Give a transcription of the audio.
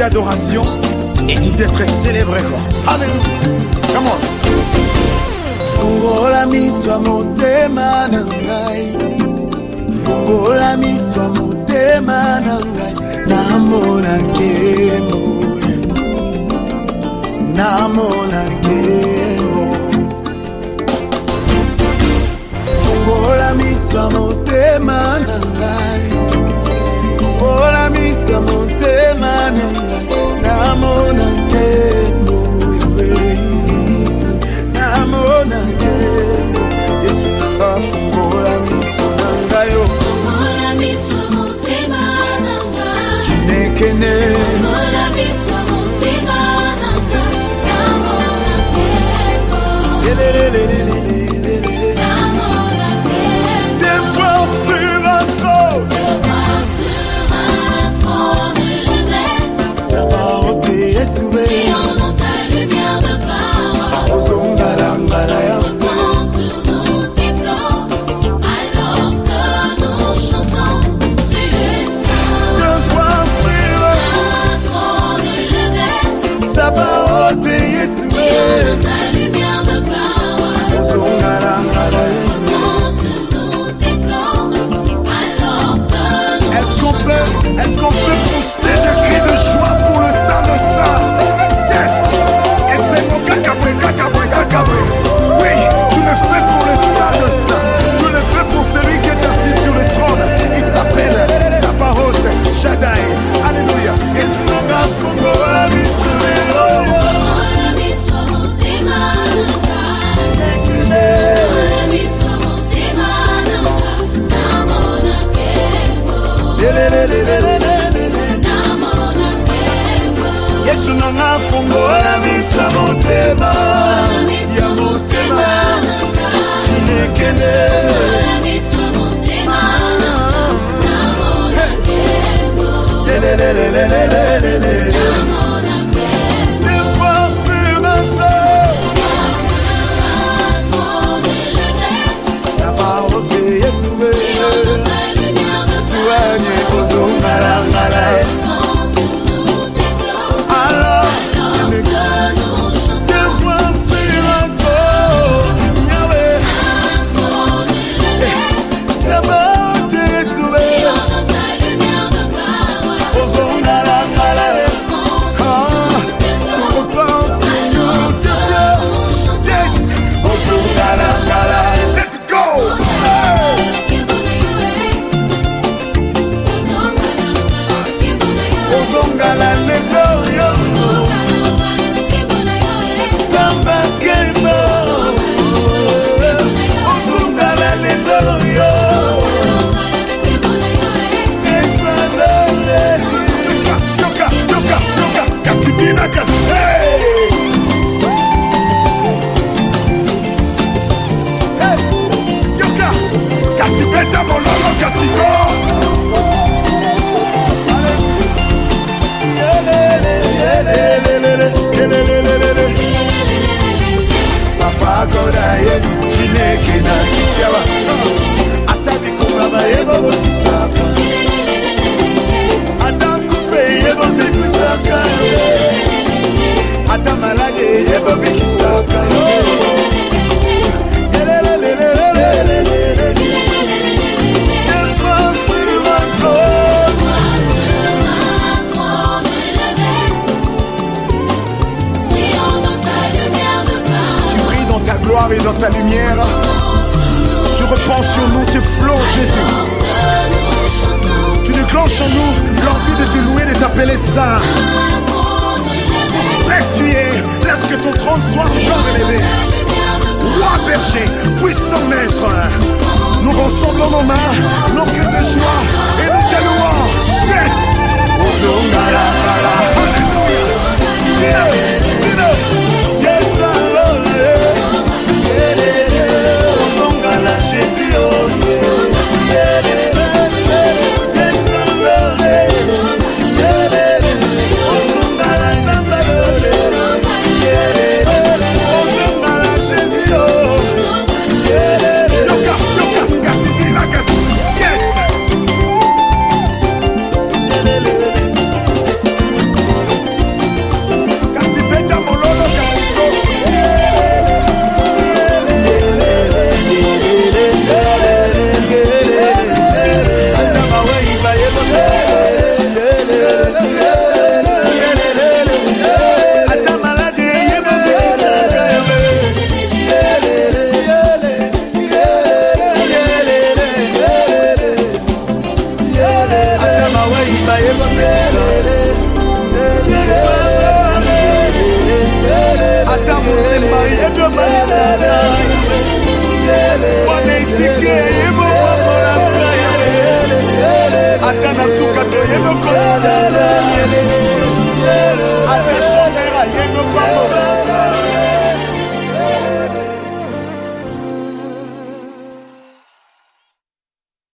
d'adoration et dit d'être célébré quoi. Alléluia. Come on. Fungola miswa motema nangai, fungola miswa motema nangai, namona kemo, namona kemo. Fungola miswa motema nangai, fungola miswa motema nangai, namona kemo, namona kemo. Yesu nanga fungola miswa nangai, fungola miswa motema nangai, chinekene, fungola miswa motema nangai, namona kemo. Et en ta lumière de gloire, reprends sur nous tes flots, alors que nous chantons, tu es saint. De voir sur un trône élevé, sa parole est Jésus. Et en ta lumière de gloire, reprends sur nous tes flots, alors que nous chantons. Est-ce qu'on peut pousser des cris de joie pour le Saint de Saints? Yes! Et c'est mon cacabré. Oui, tu le fais pour le Saint de Saints. Tu le fais pour celui qui est assis sur le trône. Il s'appelle Sabaoth, Shaddai. Alléluia. Et c'est mon gars, Fungola Yesu nanga fungola miswa motema, ya motema, chinekene, fungola miswa motema, namona kemo, namona kemo. De voir sur un trône élevé, sa parole est Yesu. Et en ta lumière de gloire, Ozongalangala. Papa Godaye, Chineke na Kitiawa. Atabi kumaba yebo botisaka. Adam kufe yebo sekisaka. Adam malade yebo bikisaka. Et dans ta lumière, tu reprends sur nous tes flots, Jésus. Tu déclenches en nous l'envie de te louer, de t'appeler saint. Vrai que tu es, laisse que ton trône soit encore élevé. Roi berger, puissant maître, nous rassemblons nos mains, nos cris de joie et nous te louons. Yes! Yes, Lord. Jésus, oh yeah. na suka toyebe komisala